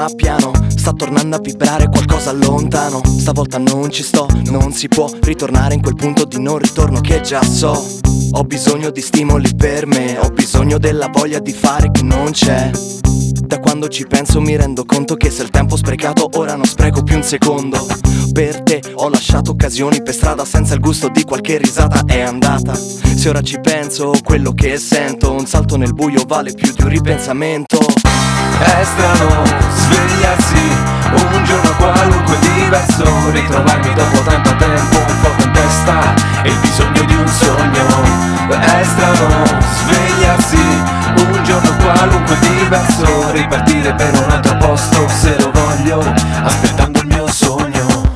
ma piano sta tornando a vibrare qualcosa lontano. Stavolta non ci sto, non si può ritornare in quel punto di non ritorno che già so. Ho bisogno di stimoli per me, ho bisogno della voglia di fare che non c'è. Da quando ci penso mi rendo conto che se il tempo sprecato ora non spreco più un secondo. Per te ho lasciato occasioni per strada senza il gusto di qualche risata è andata. Se ora ci penso, quello che sento, un salto nel buio vale più di un ripensamento. È strano svegliarsi un giorno qualunque diverso, ritrovarmi dopo tanto tempo un fuoco in testa e il bisogno di un sogno. È strano svegliarsi un giorno qualunque diverso, ripartire per un altro posto se lo voglio, aspettando il mio sogno.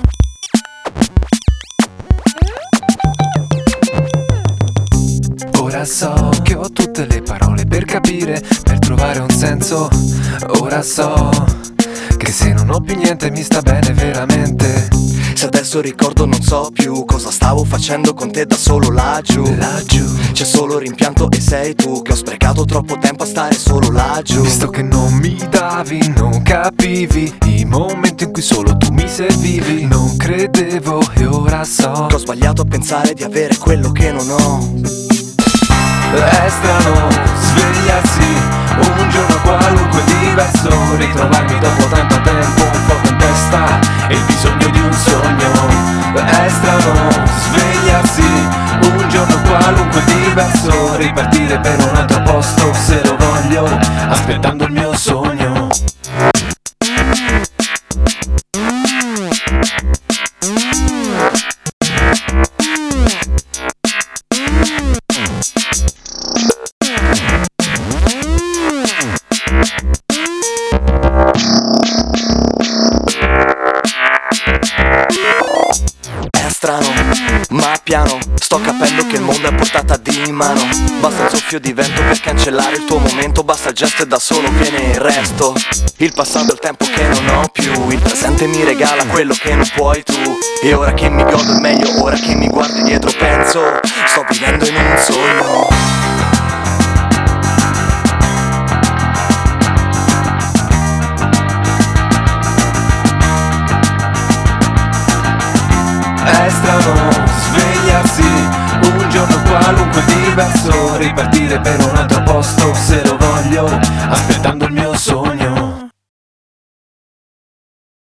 Ora so che ho tutte le parole per capire, per trovare un senso. Ora so che se non ho più niente mi sta bene veramente. Se adesso ricordo non so più cosa stavo facendo con te da solo laggiù. C'è solo rimpianto e sei tu che ho sprecato troppo tempo a stare solo laggiù. Visto che non mi davi, non capivi i momenti in cui solo tu mi servivi. Non credevo e ora so che ho sbagliato a pensare di avere quello che non ho. È strano svegliarsi un giorno qualunque diverso, ritrovarmi dopo tanto tempo un fuoco in testa e il bisogno di un sogno. È strano svegliarsi un giorno qualunque diverso, ripartire per un altro posto se lo voglio, aspettando il mio sogno. È strano, ma piano sto capendo che il mondo è a portata di mano. Basta un soffio di vento per cancellare il tuo momento, basta il gesto e da solo viene il resto. Il passato è il tempo che non ho più, il presente mi regala quello che non puoi tu. E ora che mi godo è meglio, ora che mi guardi dietro penso, sto vivendo in un sogno. È strano svegliarsi un giorno qualunque diverso, ripartire per un altro posto se